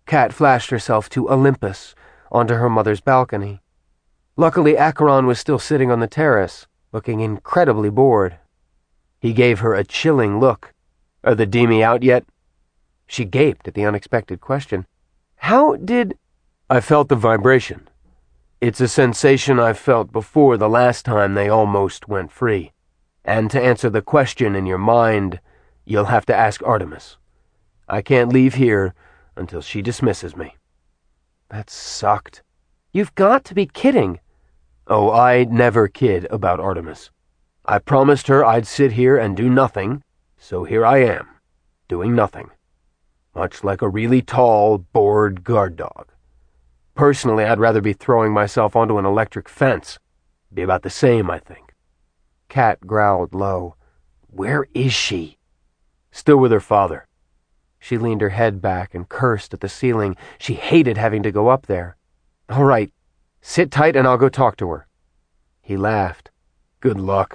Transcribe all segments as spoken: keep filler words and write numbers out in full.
Kat flashed herself to Olympus, onto her mother's balcony. Luckily, Acheron was still sitting on the terrace, looking incredibly bored. He gave her a chilling look. "Are the Demi out yet?" She gaped at the unexpected question. "How did—" "I felt the vibration. It's a sensation I've felt before the last time they almost went free. And to answer the question in your mind, you'll have to ask Artemis. I can't leave here until she dismisses me." That sucked. "You've got to be kidding." "Oh, I never kid about Artemis. I promised her I'd sit here and do nothing, so here I am, doing nothing. Much like a really tall, bored guard dog. Personally, I'd rather be throwing myself onto an electric fence. Be about the same, I think." Kat growled low. "Where is she?" "Still with her father." She leaned her head back and cursed at the ceiling. She hated having to go up there. "All right, sit tight and I'll go talk to her." He laughed. "Good luck."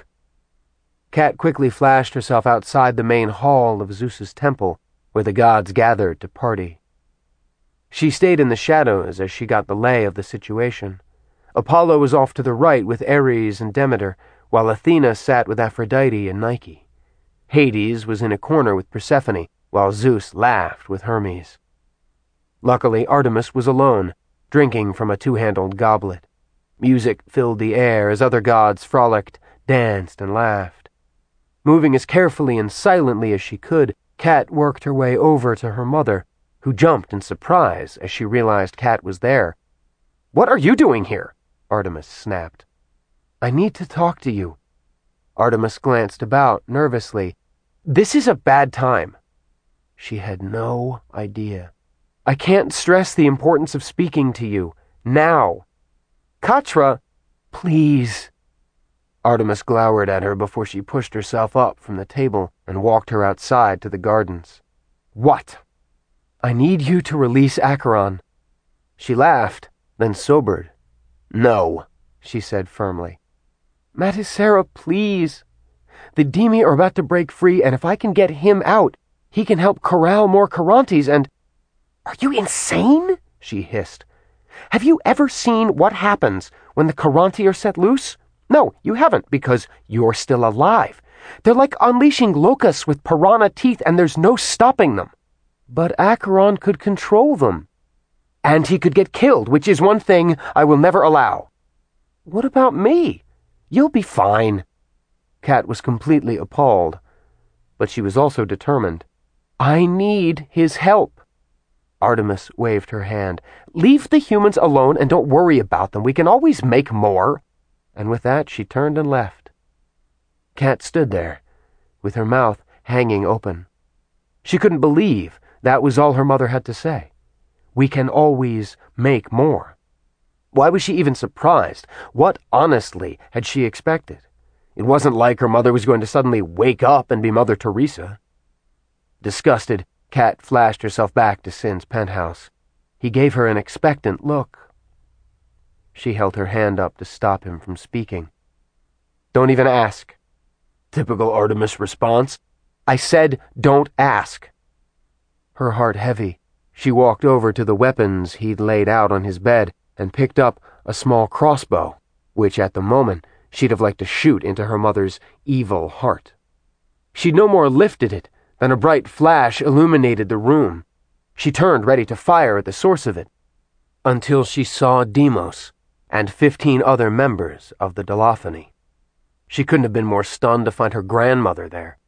Kat quickly flashed herself outside the main hall of Zeus's temple, where the gods gathered to party. She stayed in the shadows as she got the lay of the situation. Apollo was off to the right with Ares and Demeter, while Athena sat with Aphrodite and Nike. Hades was in a corner with Persephone, while Zeus laughed with Hermes. Luckily, Artemis was alone, drinking from a two-handled goblet. Music filled the air as other gods frolicked, danced, and laughed. Moving as carefully and silently as she could, Kat worked her way over to her mother, who jumped in surprise as she realized Kat was there. "What are you doing here?" Artemis snapped. "I need to talk to you." Artemis glanced about nervously. "This is a bad time." She had no idea. "I can't stress the importance of speaking to you. Now." "Katra, please." Artemis glowered at her before she pushed herself up from the table and walked her outside to the gardens. "What?" "I need you to release Acheron." She laughed, then sobered. "No," she said firmly. "Matisera, please. The Demi are about to break free, and if I can get him out, he can help corral more Charontes and—" "Are you insane?" she hissed. "Have you ever seen what happens when the Charonti are set loose? No, you haven't, because you're still alive. They're like unleashing locusts with piranha teeth, and there's no stopping them." "But Acheron could control them." "And he could get killed, which is one thing I will never allow." "What about me?" "You'll be fine." Kat was completely appalled, but she was also determined. "I need his help." Artemis waved her hand. "Leave the humans alone and don't worry about them. We can always make more." And with that, she turned and left. Kat stood there, with her mouth hanging open. She couldn't believe that was all her mother had to say. We can always make more. Why was she even surprised? What, honestly, had she expected? It wasn't like her mother was going to suddenly wake up and be Mother Teresa. Disgusted, Kat flashed herself back to Sin's penthouse. He gave her an expectant look. She held her hand up to stop him from speaking. "Don't even ask." Typical Artemis response. "I said don't ask." Her heart heavy, she walked over to the weapons he'd laid out on his bed and picked up a small crossbow, which at the moment she'd have liked to shoot into her mother's evil heart. She'd no more lifted it than a bright flash illuminated the room. She turned ready to fire at the source of it, until she saw Deimos and fifteen other members of the Dolophony. She couldn't have been more stunned to find her grandmother there.